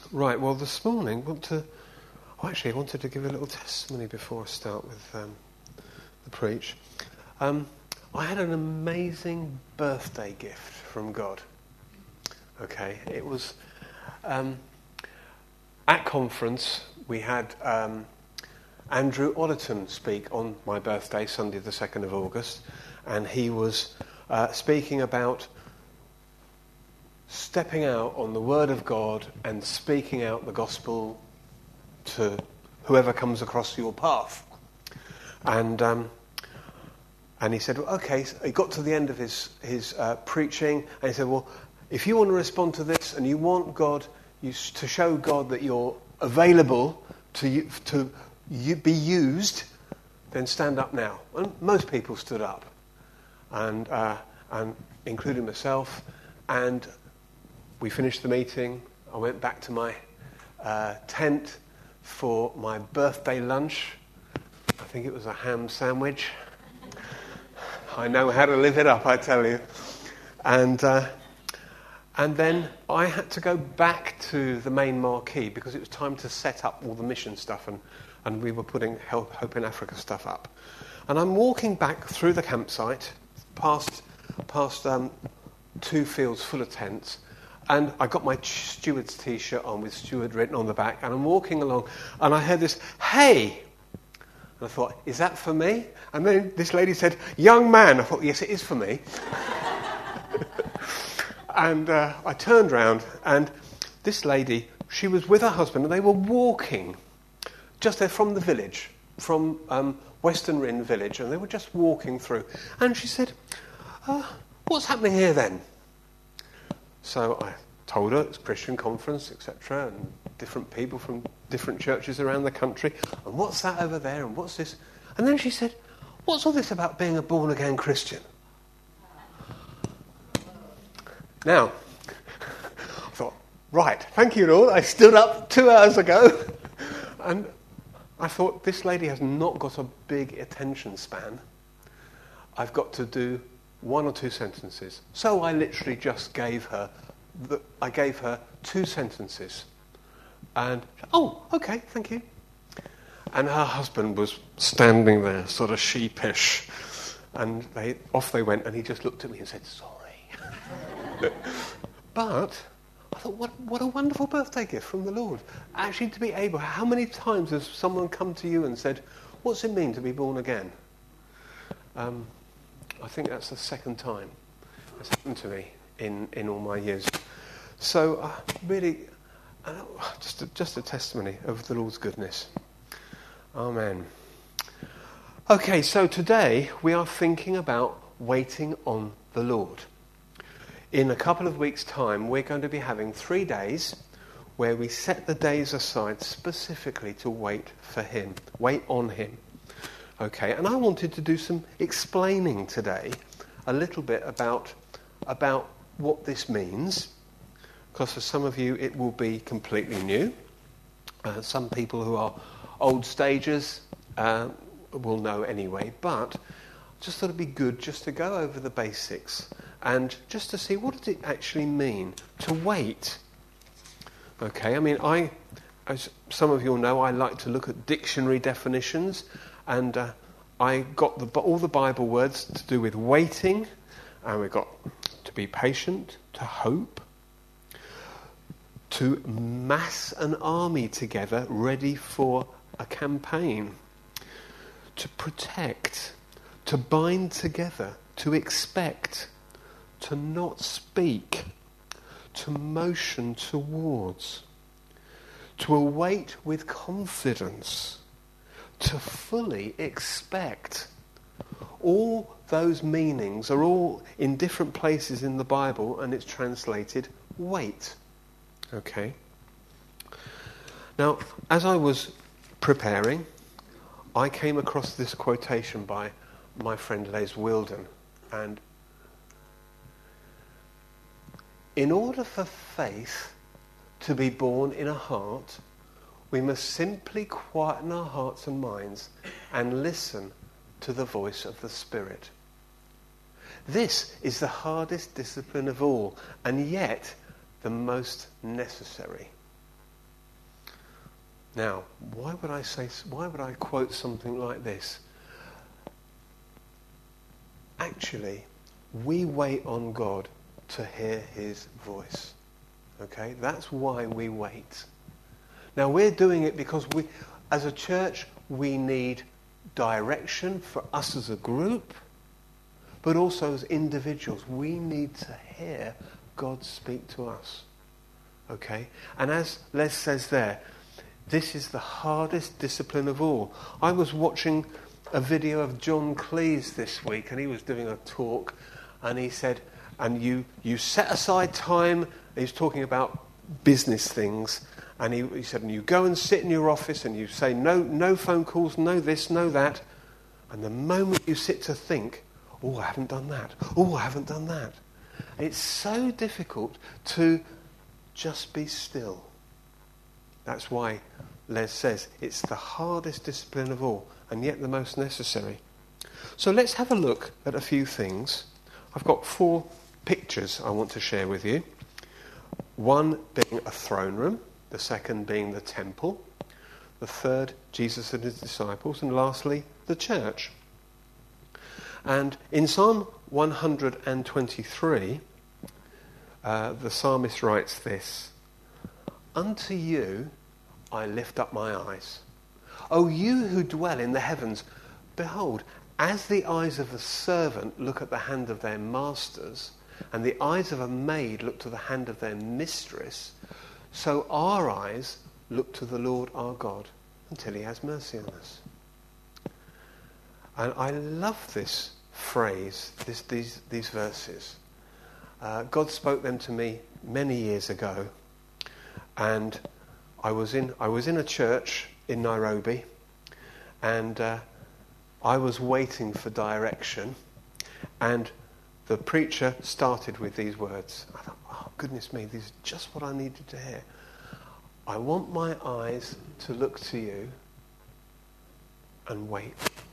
Right, well, this morning I wanted to give a little testimony before I start with the preach. I had an amazing birthday gift from God. Okay, it was at conference we had Andrew Otterton speak on my birthday, Sunday the 2nd of August, and he was speaking about stepping out on the Word of God and speaking out the gospel to whoever comes across your path. And he said, well, okay, so he got to the end of his preaching, and he said, well, if you want to respond to this and you want God, to show God that you're available to be used, then stand up now. And most people stood up, and including myself, and we finished the meeting. I went back to my tent for my birthday lunch. I think it was a ham sandwich. I know how to live it up, I tell you. And then I had to go back to the main marquee because it was time to set up all the mission stuff, and we were putting Hope in Africa stuff up. And I'm walking back through the campsite, past 2 fields full of tents, and I got my steward's T-shirt on with steward written on the back, and I'm walking along, and I heard this, "Hey!" And I thought, is that for me? And then this lady said, "Young man." I thought, yes, it is for me. And I turned round, and this lady, she was with her husband, and they were walking just there from the village, from Western Ryn village, and they were just walking through. And she said, "What's happening here then?" So I told her it's a Christian conference, etc., and different people from different churches around the country. And what's that over there? And what's this? And then she said, "What's all this about being a born-again Christian?" Now, I thought, right, thank you, Lord. I stood up 2 hours ago. And I thought, this lady has not got a big attention span. I've got to do 1 or 2 sentences. So I literally just gave her 2 sentences. And, "Oh, okay, thank you." And her husband was standing there, sort of sheepish. And off they went, and he just looked at me and said, "Sorry." But I thought, what a wonderful birthday gift from the Lord. Actually, to be able, how many times has someone come to you and said, "What's it mean to be born again?" I think that's the 2nd time it's happened to me in all my years. So really, just a testimony of the Lord's goodness. Amen. Okay, so today we are thinking about waiting on the Lord. In a couple of weeks' time, we're going to be having 3 days where we set the days aside specifically to wait for Him, wait on Him. Okay, and I wanted to do some explaining today, a little bit about what this means, because for some of you it will be completely new. Some people who are old stagers will know anyway, but just thought it'd be good just to go over the basics and just to see what does it actually mean to wait. Okay, I mean, as some of you will know, I like to look at dictionary definitions, and I got all the Bible words to do with waiting, and we got to be patient, to hope, to mass an army together ready for a campaign, to protect, to bind together, to expect, to not speak, to motion towards, to await with confidence, to fully expect. All those meanings are all in different places in the Bible, and it's translated wait. Okay. Now, as I was preparing, I came across this quotation by my friend Les Wilden, and in order for faith to be born in a heart, we must simply quieten our hearts and minds and listen to the voice of the Spirit. This is the hardest discipline of all, and yet the most necessary. Now, why would I quote something like this? Actually, we wait on God to hear his voice. Okay? That's why we wait. Now, we're doing it because as a church, we need direction for us as a group, but also as individuals. We need to hear God speak to us. Okay? And as Les says there, this is the hardest discipline of all. I was watching a video of John Cleese this week, and he was doing a talk, and he said, and you set aside time. He was talking about business things, and he said, and you go and sit in your office, and you say, no phone calls, no this, no that, and the moment you sit to think, oh, I haven't done that, oh, I haven't done that. It's so difficult to just be still. That's why Les says it's the hardest discipline of all, and yet the most necessary. So let's have a look at a few things. I've got 4 pictures I want to share with you. One being a throne room, the second being the temple, the third, Jesus and his disciples, and lastly, the church. And in Psalm 123, the psalmist writes this: "Unto you I lift up my eyes. O you who dwell in the heavens, behold, as the eyes of a servant look at the hand of their masters, and the eyes of a maid look to the hand of their mistress, so our eyes look to the Lord our God until he has mercy on us." And I love this phrase, these verses. God spoke them to me many years ago, and I was in a church in Nairobi, and I was waiting for direction, and the preacher started with these words. I thought, oh goodness me, this is just what I needed to hear. I want my eyes to look to you and wait.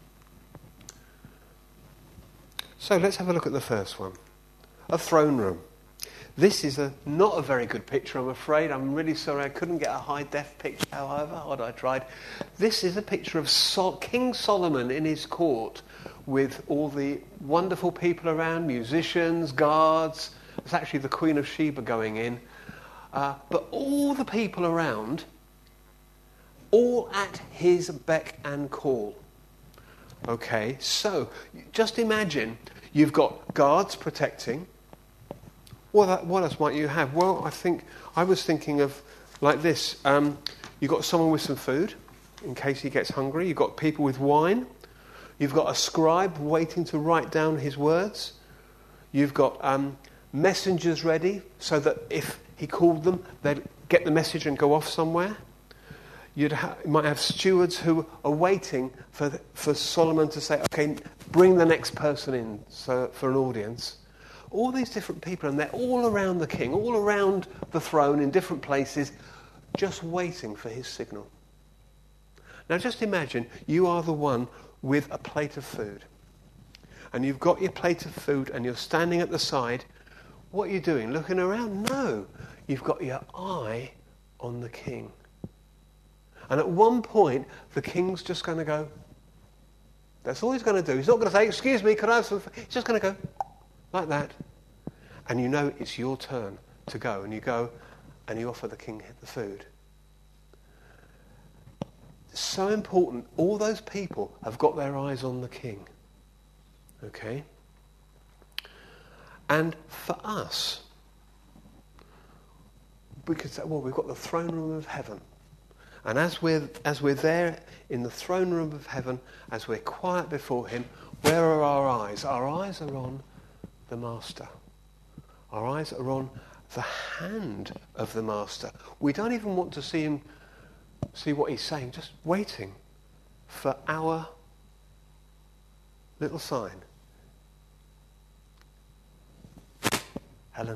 So let's have a look at the first one. A throne room. This is not a very good picture, I'm afraid. I'm really sorry I couldn't get a high-def picture, however hard I tried. This is a picture of King Solomon in his court with all the wonderful people around, musicians, guards. It's actually the Queen of Sheba going in. But all the people around, all at his beck and call. Okay, so just imagine you've got guards protecting. What else might you have? Well, I was thinking of like this. You've got someone with some food in case he gets hungry. You've got people with wine. You've got a scribe waiting to write down his words. You've got messengers ready so that if he called them, they'd get the message and go off somewhere. You might have stewards who are waiting for Solomon to say, okay, bring the next person in for an audience. All these different people, and they're all around the king, all around the throne in different places, just waiting for his signal. Now just imagine you are the one with a plate of food. And you've got your plate of food and you're standing at the side. What are you doing? Looking around? No. You've got your eye on the king. And at one point, the king's just going to go. That's all he's going to do. He's not going to say, excuse me, can I have some food? He's just going to go like that. And you know it's your turn to go. And you go and you offer the king the food. It's so important. All those people have got their eyes on the king. Okay? And for us, we could say, well, we've got the throne room of heaven. And as we're there in the throne room of heaven, as we're quiet before him, where are our eyes? Our eyes are on the master. Our eyes are on the hand of the master. We don't even want to see what he's saying, just waiting for our little sign. Helen.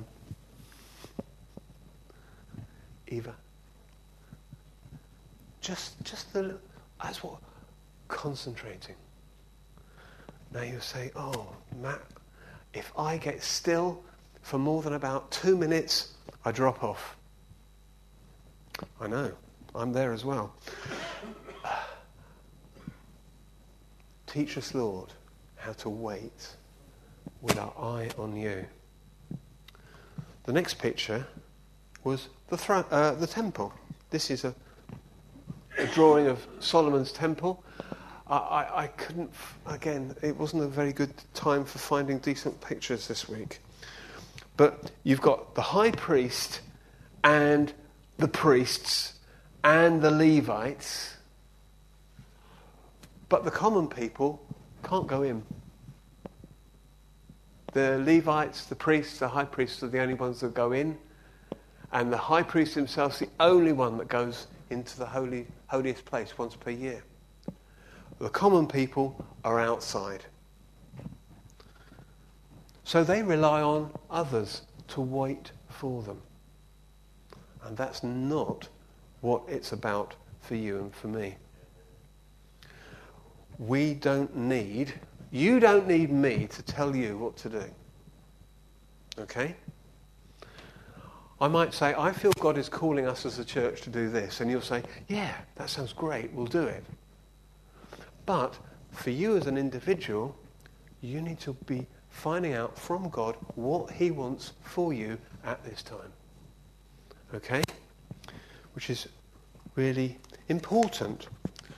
Eva. That's what, concentrating. Now you say, oh, Matt, if I get still for more than about 2 minutes, I drop off. I know. I'm there as well. Teach us, Lord, how to wait with our eye on you. The next picture was the temple. This is a drawing of Solomon's temple. I couldn't, again, it wasn't a very good time for finding decent pictures this week. But you've got the high priest and the priests and the Levites, but the common people can't go in. The Levites, the priests, the high priests are the only ones that go in, and the high priest himself is the only one that goes into the holiest place once per year. The common people are outside. So they rely on others to wait for them. And that's not what it's about for you and for me. You don't need me to tell you what to do. Okay? I might say, I feel God is calling us as a church to do this. And you'll say, yeah, that sounds great, we'll do it. But for you as an individual, you need to be finding out from God what he wants for you at this time. Okay? Which is really important.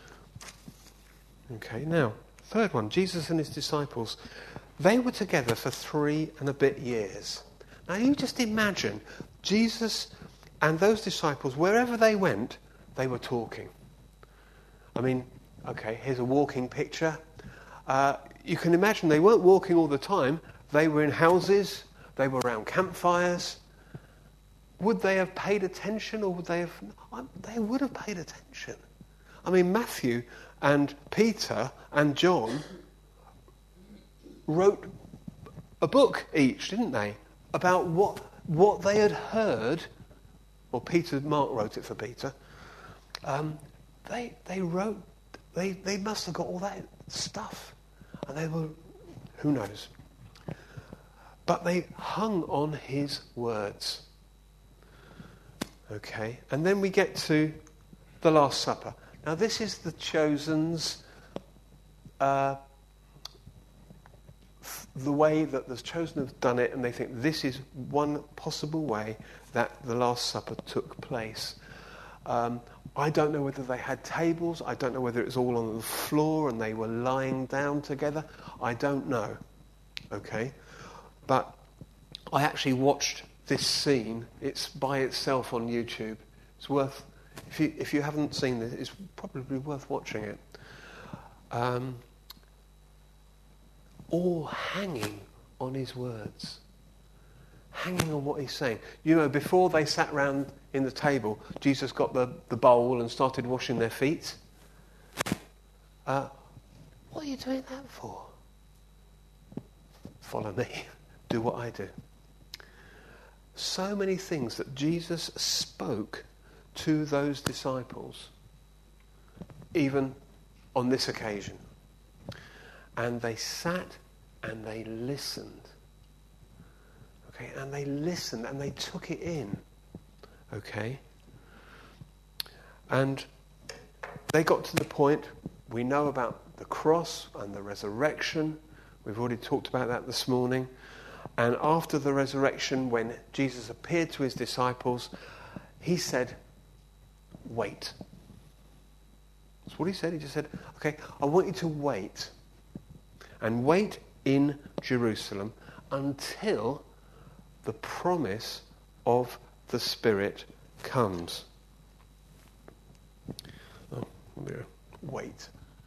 Okay, now, third one, Jesus and his disciples. They were together for 3 and a bit years. Now you just imagine Jesus and those disciples, wherever they went, they were talking. I mean, okay, here's a walking picture. You can imagine they weren't walking all the time. They were in houses. They were around campfires. Would they have paid attention, or would they have... They would have paid attention. I mean, Matthew and Peter and John wrote a book each, didn't they? About what they had heard. Or Mark wrote it for Peter. They wrote... They must have got all that stuff. And they were... Who knows? But they hung on his words. Okay, and then we get to the Last Supper. Now this is the Chosen's, the way that the Chosen have done it, and they think this is one possible way that the Last Supper took place. I don't know whether they had tables. I don't know whether it was all on the floor and they were lying down together. I don't know. Okay, but I actually watched this scene. It's by itself on YouTube. It's worth, if you haven't seen this, it's probably worth watching it. All hanging on his words. Hanging on what he's saying. You know, before they sat round in the table, Jesus got the bowl and started washing their feet. What are you doing that for? Follow me. Do what I do. So many things that Jesus spoke to those disciples, even on this occasion. And they sat and they listened. Okay, and they listened and they took it in. Okay? And they got to the point, we know about the cross and the resurrection. We've already talked about that this morning. And after the resurrection, when Jesus appeared to his disciples, he said, wait. That's what he said. He just said, okay, I want you to wait. And wait in Jerusalem until the promise of the Spirit comes. Oh, wait.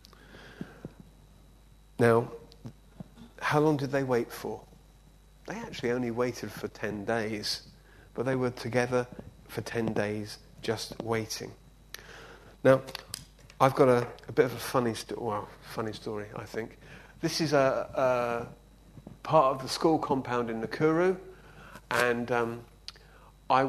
Now, how long did they wait for? They actually only waited for 10 days, but they were together for 10 days just waiting. Now, I've got a bit of a funny story, I think. This is a part of the school compound in Nakuru, and I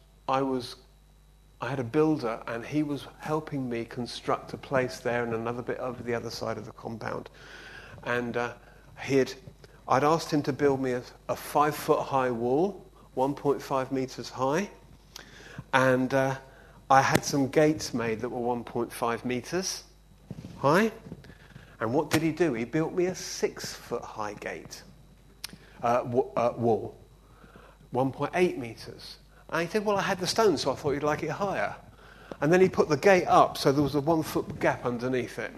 had a builder, and he was helping me construct a place there and another bit over the other side of the compound. And I'd asked him to build me a 5-foot high wall, 1.5 metres high, and I had some gates made that were 1.5 metres high. And what did he do? He built me a 6-foot high gate, wall, 1.8 metres. And he said, well, I had the stone, so I thought you'd like it higher. And then he put the gate up, so there was a 1-foot gap underneath it.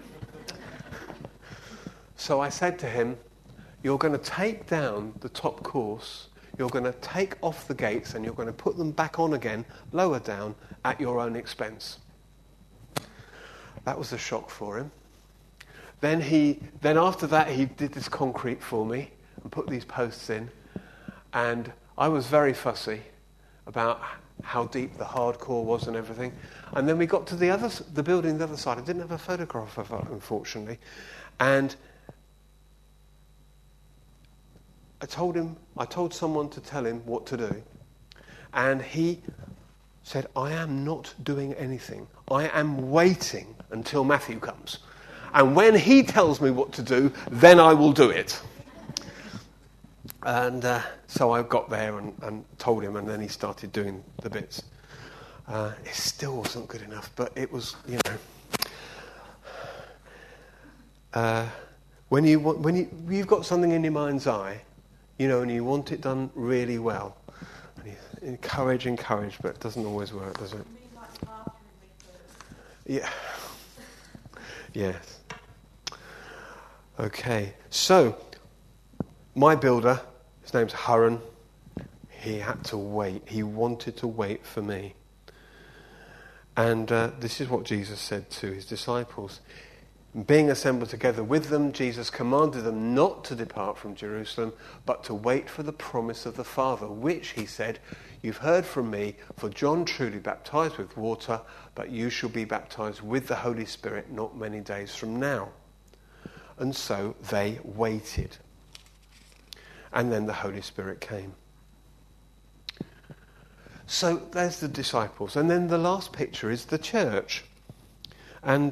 So I said to him, you're going to take down the top course, you're going to take off the gates, and you're going to put them back on again, lower down, at your own expense. That was a shock for him. Then after that, he did this concrete for me and put these posts in. And I was very fussy about how deep the hardcore was and everything. And then we got to the building on the other side. I didn't have a photograph of it, unfortunately. And I told someone to tell him what to do. And he said, I am not doing anything. I am waiting until Matthew comes. And when he tells me what to do, then I will do it. And so I got there and told him, and then he started doing the bits. It still wasn't good enough, but it was, when you've got something in your mind's eye, and you want it done really well, and you encourage, but it doesn't always work, does it? Yeah. Yes. Okay, so my builder, his name's Haran, he had to wait. He wanted to wait for me. And this is what Jesus said to his disciples. Being assembled together with them, Jesus commanded them not to depart from Jerusalem, but to wait for the promise of the Father, which, he said, you've heard from me, for John truly baptized with water, but you shall be baptized with the Holy Spirit not many days from now. And so they waited. And then the Holy Spirit came. So there's the disciples. And then the last picture is the church. And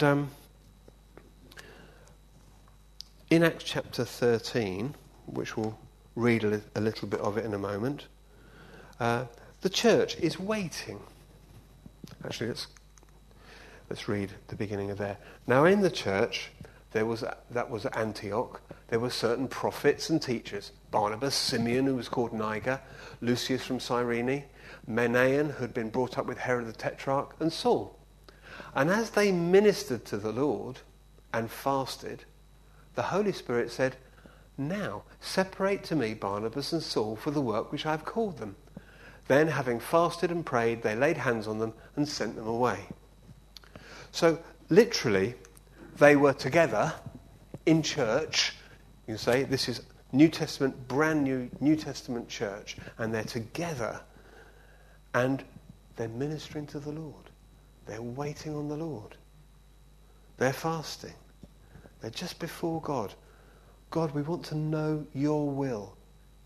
in Acts chapter 13, which we'll read a little bit of it in a moment, the church is waiting. Actually, let's read the beginning of there. Now in the church, that was at Antioch, there were certain prophets and teachers. Barnabas, Simeon, who was called Niger, Lucius from Cyrene, Manaen, who had been brought up with Herod the Tetrarch, and Saul. And as they ministered to the Lord and fasted, the Holy Spirit said, now separate to me Barnabas and Saul for the work which I have called them. Then, having fasted and prayed, they laid hands on them and sent them away. So, literally, they were together in church. You can say this is New Testament, brand new New Testament church, and they're together and they're ministering to the Lord. They're waiting on the Lord. They're fasting. They're just before God. God, we want to know your will.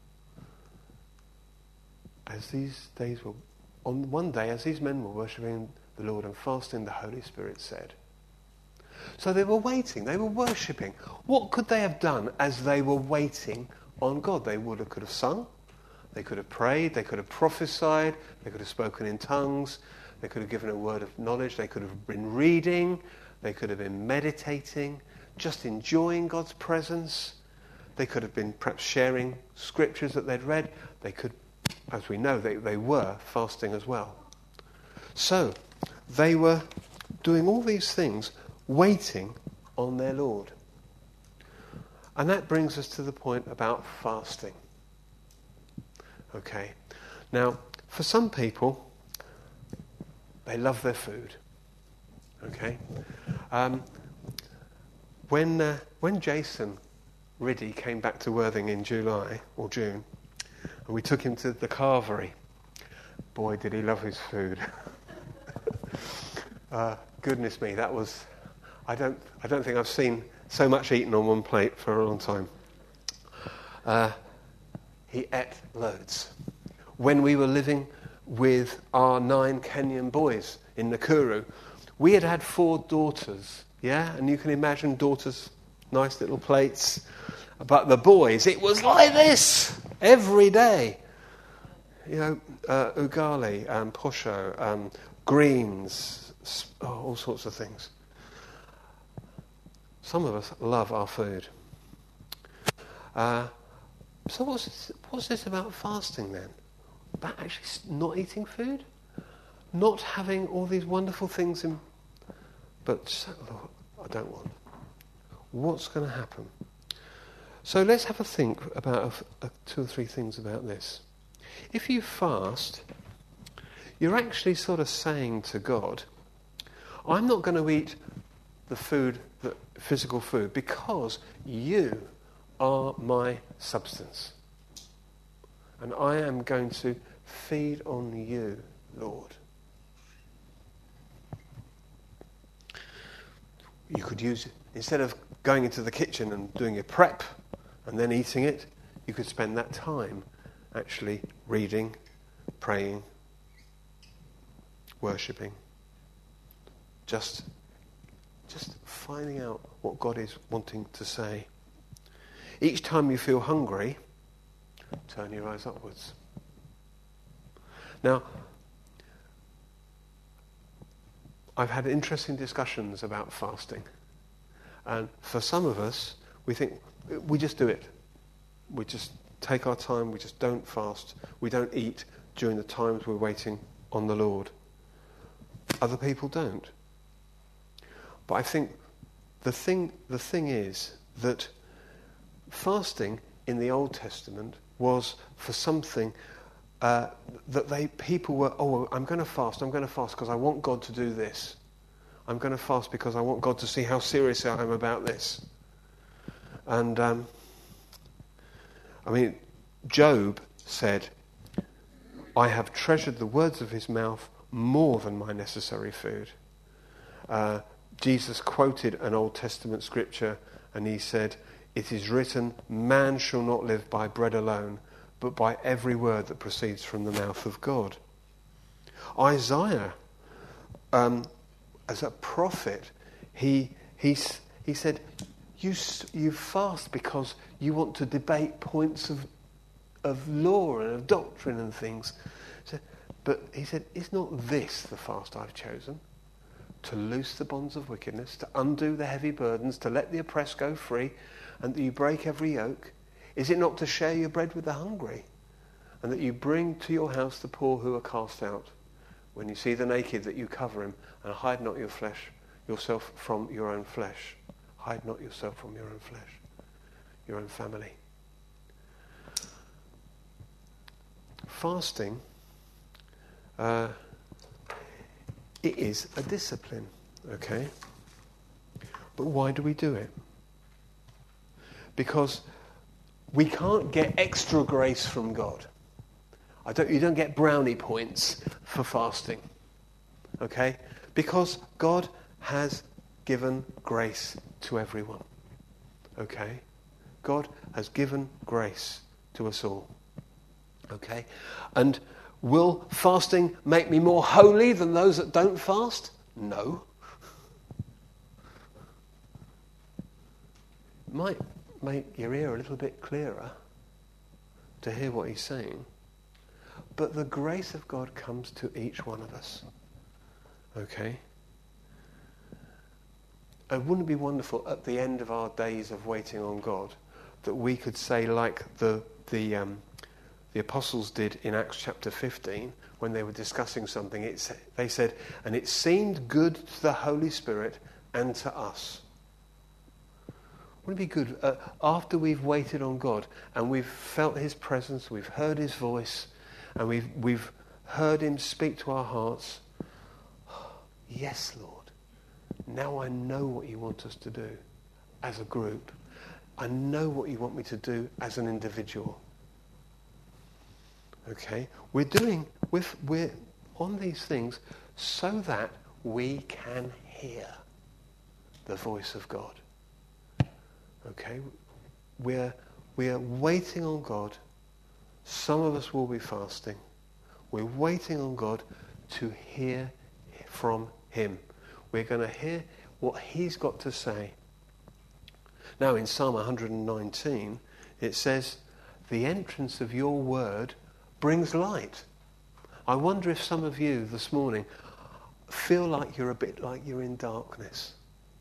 As these days were, on one day, as these men were worshipping the Lord and fasting, the Holy Spirit said. So they were waiting, they were worshipping. What could they have done as they were waiting on God? They could have sung, they could have prayed, they could have prophesied, they could have spoken in tongues, they could have given a word of knowledge, they could have been reading, they could have been meditating, just enjoying God's presence. They could have been perhaps sharing scriptures that they'd read. They could, as we know, they were fasting as well. So they were doing all these things, waiting on their Lord. And that brings us to the point about fasting. Okay. Now, for some people, they love their food. Okay. When Jason Riddy came back to Worthing in July or June, and we took him to the carvery, boy, did he love his food. Goodness me, that was... I don't think I've seen so much eaten on one plate for a long time. He ate loads. When we were living with our 9 Kenyan boys in Nakuru, we had 4 daughters, yeah? And you can imagine daughters, nice little plates. But the boys, it was like this every day. You know, ugali, posho, greens, all sorts of things. Some of us love our food. So what's this about fasting then? About actually not eating food? Not having all these wonderful things in... But, Lord, I don't want. What's going to happen? So let's have a think about two or three things about this. If you fast, you're actually sort of saying to God, I'm not going to eat the food, the physical food, because you are my substance. And I am going to feed on you, Lord. You could use it, instead of going into the kitchen and doing a prep and then eating it, you could spend that time actually reading, praying, worshipping, just finding out what God is wanting to say. Each time you feel hungry, turn your eyes upwards. Now, I've had interesting discussions about fasting. And for some of us, we think, we just do it. We just take our time, we just don't fast. We don't eat during the times we're waiting on the Lord. Other people don't. But I think the thing is that fasting in the Old Testament was for something that people were, I'm going to fast because I want God to do this. I'm going to fast because I want God to see how serious I am about this. And, Job said, I have treasured the words of his mouth more than my necessary food. Jesus quoted an Old Testament scripture and he said, it is written, man shall not live by bread alone, but by every word that proceeds from the mouth of God. Isaiah, as a prophet, he said, you fast because you want to debate points of law and of doctrine and things. But he said, is not this the fast I've chosen? To loose the bonds of wickedness, to undo the heavy burdens, to let the oppressed go free, and that you break every yoke? Is it not to share your bread with the hungry, and that you bring to your house the poor who are cast out? When you see the naked, that you cover him, and hide not yourself from your own flesh. Hide not yourself from your own flesh, your own family. Fasting, it is a discipline, okay? But why do we do it? Because we can't get extra grace from God. You don't get brownie points for fasting, okay? Because God has given grace to everyone, okay? God has given grace to us all, okay? And will fasting make me more holy than those that don't fast? No. It might make your ear a little bit clearer to hear what he's saying. But the grace of God comes to each one of us. Okay? And wouldn't it be wonderful at the end of our days of waiting on God that we could say, like the apostles did in Acts chapter 15 when they were discussing something, they said, and it seemed good to the Holy Spirit and to us. Wouldn't it be good after we've waited on God and we've felt his presence, we've heard his voice, and we've heard him speak to our hearts? Yes, Lord. Now I know what you want us to do as a group. I know what you want me to do as an individual. Okay? We're on these things so that we can hear the voice of God. Okay? We're waiting on God. Some of us will be fasting. We're waiting on God to hear from him. We're going to hear what he's got to say. Now in Psalm 119 it says, the entrance of your word brings light. I wonder if some of you this morning feel like you're a bit like you're in darkness?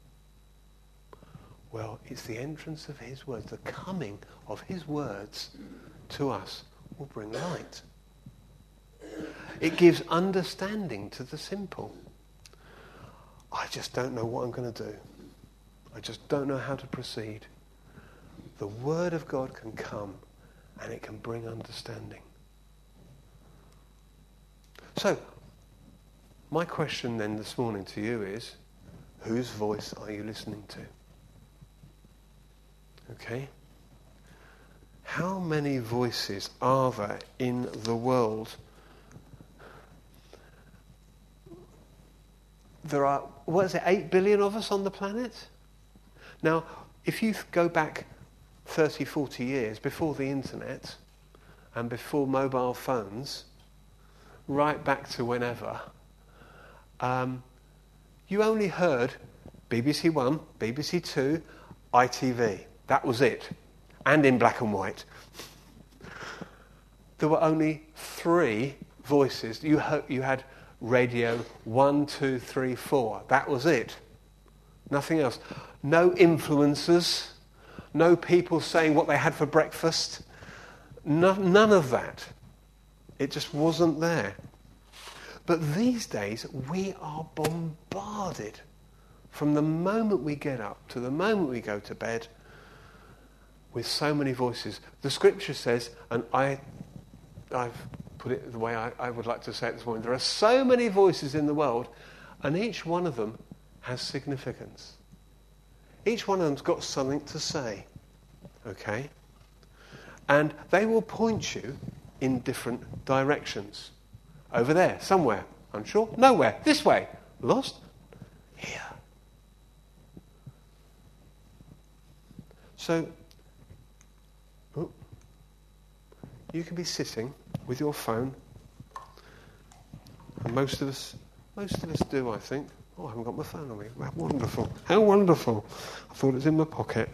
Well, it's the entrance of his words, the coming of his words to us will bring light. It gives understanding to the simple. I just don't know what I'm going to do. I just don't know how to proceed. The word of God can come and it can bring understanding. So, my question then this morning to you is, whose voice are you listening to? Okay? How many voices are there in the world? There are, 8 billion of us on the planet? Now, if you go back 30, 40 years before the internet and before mobile phones, right back to whenever, you only heard BBC One, BBC Two, ITV. That was it. And in black and white. There were only 3 voices. You had radio 1, 2, 3, 4. That was it. Nothing else. No influencers. No people saying what they had for breakfast. None of that. It just wasn't there. But these days, we are bombarded from the moment we get up to the moment we go to bed with so many voices. The scripture says, and I've put it the way I would like to say it this morning, there are so many voices in the world, and each one of them has significance. Each one of them's got something to say. Okay? And they will point you in different directions. Over there, somewhere, unsure, nowhere, this way, lost, here. So, you can be sitting with your phone, and most of us do, I think. Oh, I haven't got my phone on me. How wonderful. How wonderful. I thought it was in my pocket.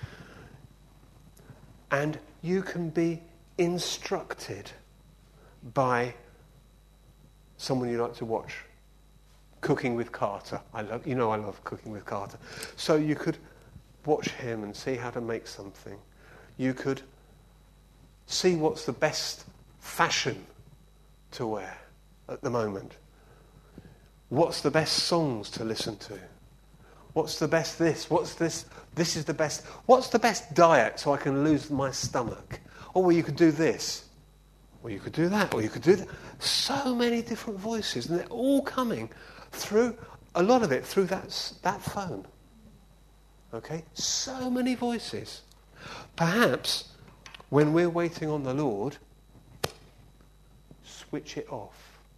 And you can be instructed by someone you like to watch. Cooking with Carter. I love Cooking with Carter. So you could watch him and see how to make something. You could see what's the best fashion to wear at the moment. What's the best songs to listen to? What's the best this? What's this? This is the best. What's the best diet so I can lose my stomach? Oh, well, you could do this. Or you could do that. Or you could do that. So many different voices. And they're all coming through, a lot of it through that phone. Okay? So many voices. Perhaps when we're waiting on the Lord, switch it off.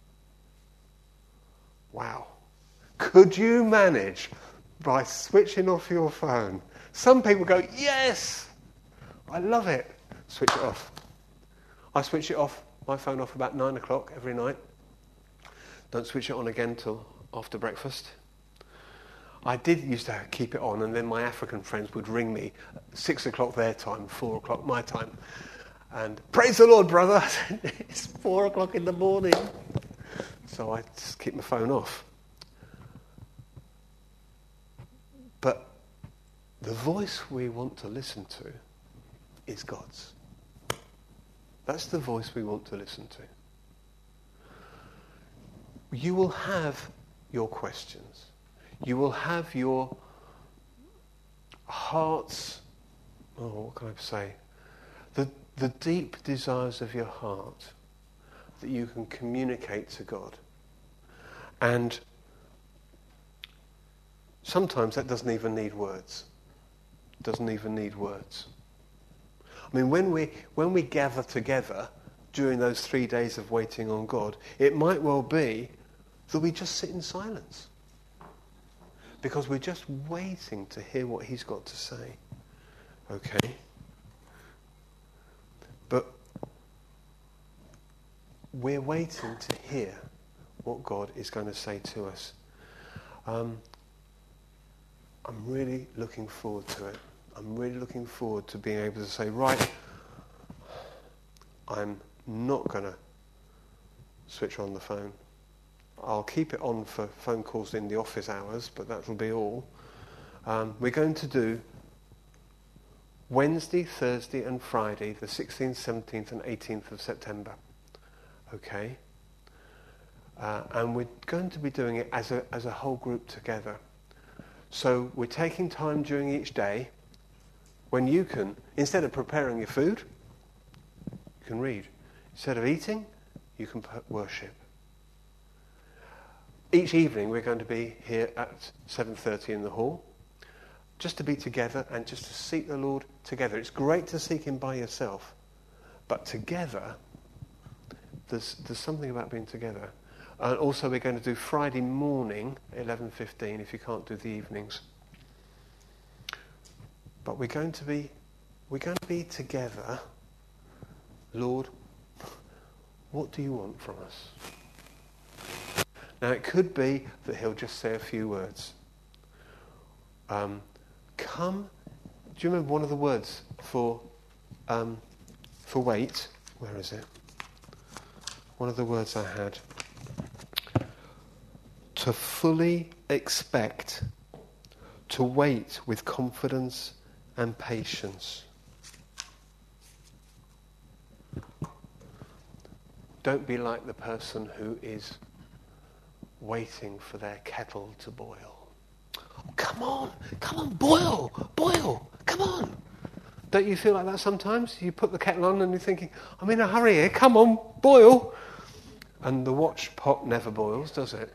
Wow. Could you manage by switching off your phone? Some people go, yes, I love it. Switch it off. I switch it off, my phone off about 9 o'clock every night. Don't switch it on again till after breakfast. I did used to keep it on, and then my African friends would ring me at 6 o'clock their time, 4 o'clock my time. And praise the Lord, brother. It's 4 o'clock in the morning. So I just keep my phone off. But the voice we want to listen to is God's. That's the voice we want to listen to. You will have your questions. You will have your heart's, what can I say? The deep desires of your heart that you can communicate to God. And sometimes that doesn't even need words. Doesn't even need words. I mean, when we gather together during those 3 days of waiting on God, it might well be that we just sit in silence. Because we're just waiting to hear what he's got to say. Okay? But we're waiting to hear what God is going to say to us. I'm really looking forward to it. I'm really looking forward to being able to say, right, I'm not going to switch on the phone. I'll keep it on for phone calls in the office hours, but that will be all. We're going to do Wednesday, Thursday and Friday, the 16th, 17th and 18th of September. Okay? And we're going to be doing it as a whole group together. So we're taking time during each day when you can, instead of preparing your food, you can read. Instead of eating, you can worship. Each evening we're going to be here at 7:30 in the hall, just to be together and just to seek the Lord together. It's great to seek him by yourself, but together, there's something about being together. And also we're going to do Friday morning, 11:15, if you can't do the evenings. But we're going to be together. Lord, what do you want from us? Now it could be that he'll just say a few words. Come. Do you remember one of the words for wait? Where is it? One of the words I had. To fully expect, to wait with confidence and patience. Don't be like the person who is waiting for their kettle to boil. Oh, come on, boil, come on. Don't you feel like that sometimes? You put the kettle on and you're thinking, I'm in a hurry here, come on, boil. And the watch pot never boils, does it?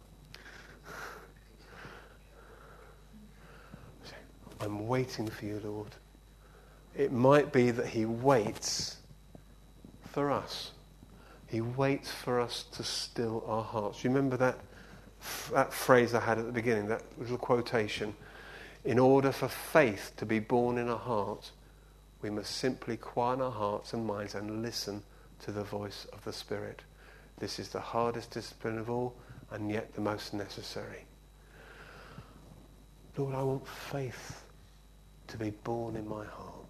I'm waiting for you, Lord. It might be that he waits for us. He waits for us to still our hearts. You remember that phrase I had at the beginning, that little quotation? In order for faith to be born in our heart, we must simply quiet our hearts and minds and listen to the voice of the Spirit. This is the hardest discipline of all, and yet the most necessary. Lord, I want faith to be born in my heart.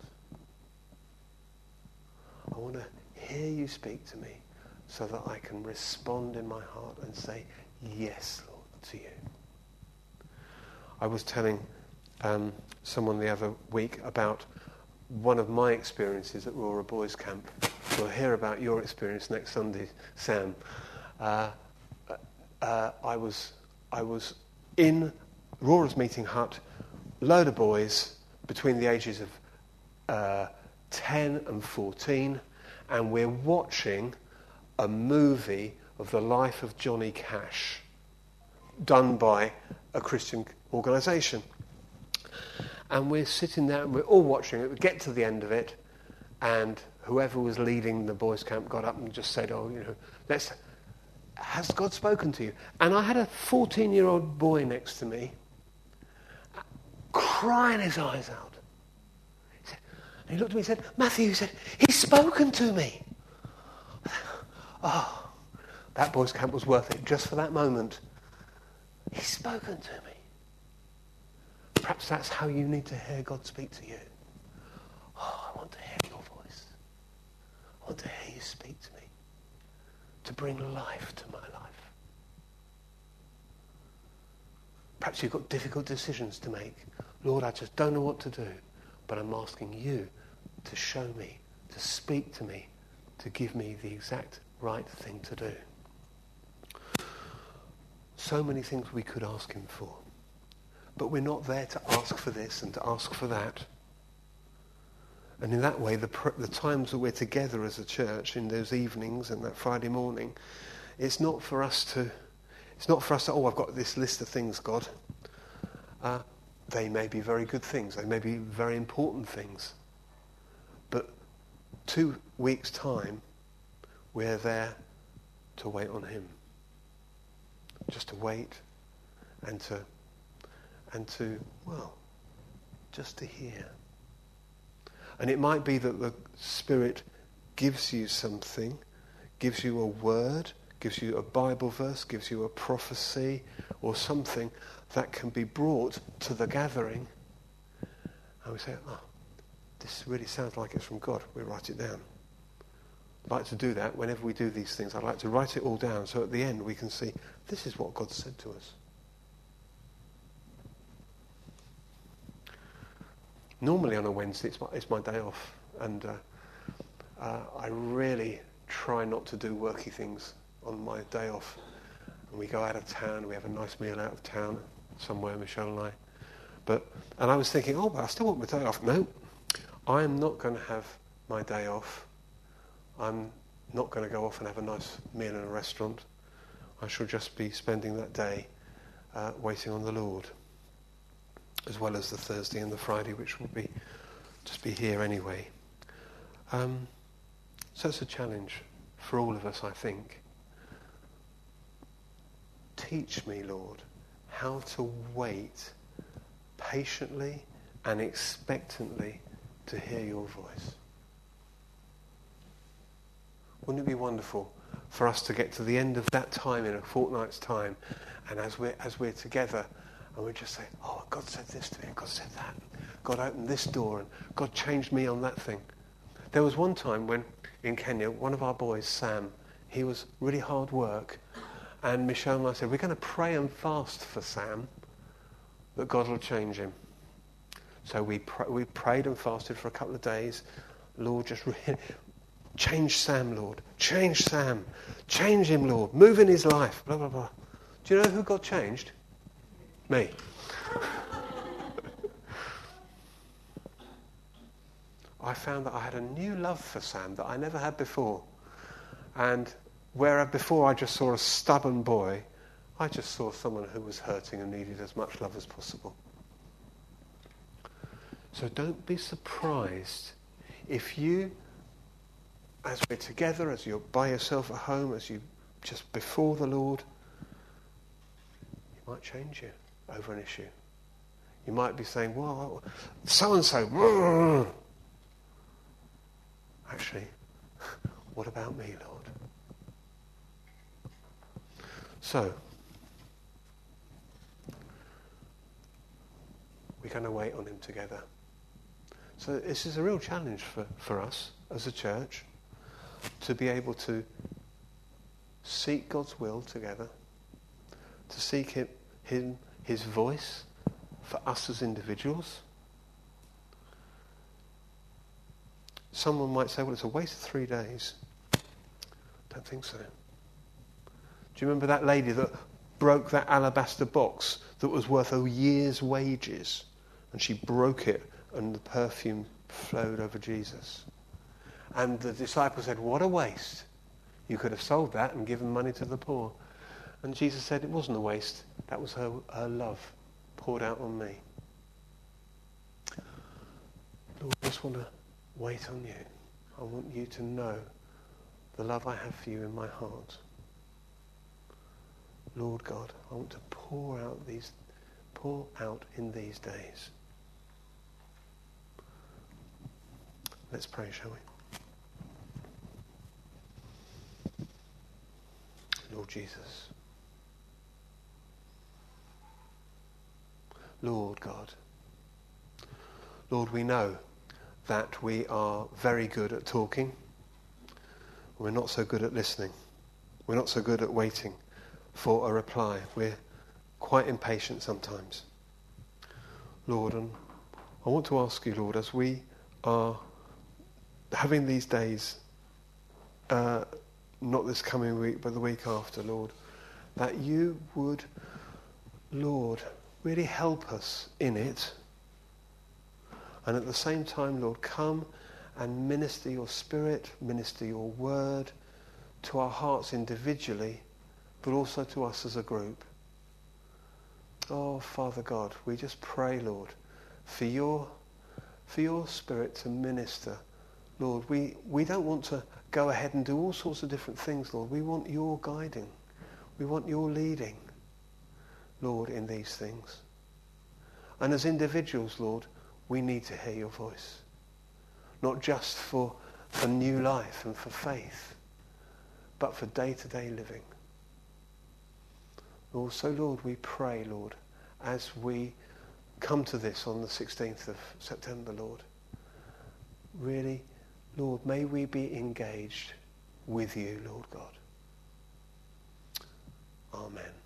I want to hear you speak to me so that I can respond in my heart and say, yes, Lord, to you. I was telling someone the other week about one of my experiences at Aurora Boys Camp. We'll hear about your experience next Sunday, Sam. I was in Aurora's meeting hut, load of boys between the ages of 10 and 14, and we're watching a movie of the life of Johnny Cash, done by a Christian organisation. And we're sitting there and we're all watching it. We get to the end of it, and whoever was leading the boys' camp got up and just said, has God spoken to you? And I had a 14-year-old boy next to me, crying his eyes out. And he looked at me and said, Matthew, he said, he's spoken to me. Oh, that boys' camp was worth it just for that moment. He's spoken to me. Perhaps that's how you need to hear God speak to you. Oh, I want to hear your voice. I want to hear you speak to me, to bring life to my life. Perhaps you've got difficult decisions to make. Lord, I just don't know what to do, but I'm asking you to show me, to speak to me, to give me the exact right thing to do. So many things we could ask him for. But we're not there to ask for this and to ask for that. And in that way, the times that we're together as a church, in those evenings and that Friday morning, it's not for us to, oh, I've got this list of things, God. They may be very good things. They may be very important things. But 2 weeks' time, we're there to wait on him. Just to wait and to just to hear. And it might be that the Spirit gives you something, gives you a word, gives you a Bible verse, gives you a prophecy or something that can be brought to the gathering. And we say, oh, this really sounds like it's from God. We write it down. like to do that whenever we do these things. I'd like to write it all down so at the end we can see this is what God said to us. Normally on a Wednesday it's my day off, and I really try not to do worky things on my day off. And we go out of town, we have a nice meal out of town somewhere, Michelle and I. And I was thinking, but I still want my day off. No, I am not going to have my day off. I'm not going to go off and have a nice meal in a restaurant. I shall just be spending that day waiting on the Lord, as well as the Thursday and the Friday, which will just be here anyway. So it's a challenge for all of us, I think. Teach me, Lord, how to wait patiently and expectantly to hear your voice. Wouldn't it be wonderful for us to get to the end of that time in a fortnight's time, and as we're together, and we just say, God said this to me, and God said that. God opened this door, and God changed me on that thing. There was one time when, in Kenya, one of our boys, Sam, he was really hard work, and Michelle and I said, we're going to pray and fast for Sam, that God will change him. So we prayed and fasted for a couple of days. Lord, just change Sam, Lord. Change Sam. Change him, Lord. Move in his life. Blah, blah, blah. Do you know who God changed? Me. I found that I had a new love for Sam that I never had before. And where before I just saw a stubborn boy, I just saw someone who was hurting and needed as much love as possible. So don't be surprised if you, as we're together, as you're by yourself at home, as you just before the Lord, He might change you over an issue. You might be saying, well, so-and-so. Actually, what about me, Lord? So, we're going to wait on Him together. So this is a real challenge for us as a church to be able to seek God's will together, to seek His voice for us as individuals. Someone might say, well, it's a waste of 3 days. Don't think so. Do you remember that lady that broke that alabaster box that was worth a year's wages? And she broke it and the perfume flowed over Jesus. And the disciples said, what a waste. You could have sold that and given money to the poor. And Jesus said it wasn't a waste. That was her love poured out on me. Lord, I just want to wait on you. I want you to know the love I have for you in my heart. Lord God, I want to pour out in these days. Let's pray, shall we? Lord Jesus. Lord God. Lord, we know that we are very good at talking. We're not so good at listening. We're not so good at waiting for a reply. We're quite impatient sometimes. Lord, and I want to ask you, Lord, as we are having these days, not this coming week, but the week after, Lord, that you would, Lord, really help us in it. And at the same time, Lord, come and minister your Spirit, minister your word to our hearts individually, but also to us as a group. Oh, Father God, we just pray, Lord, for your Spirit to minister. Lord, we don't want to go ahead and do all sorts of different things, Lord. We want your guiding. We want your leading, Lord, in these things. And as individuals, Lord, we need to hear your voice. Not just for new life and for faith, but for day-to-day living. Lord, so Lord, we pray, Lord, as we come to this on the 16th of September, Lord, really, Lord, may we be engaged with you, Lord God. Amen.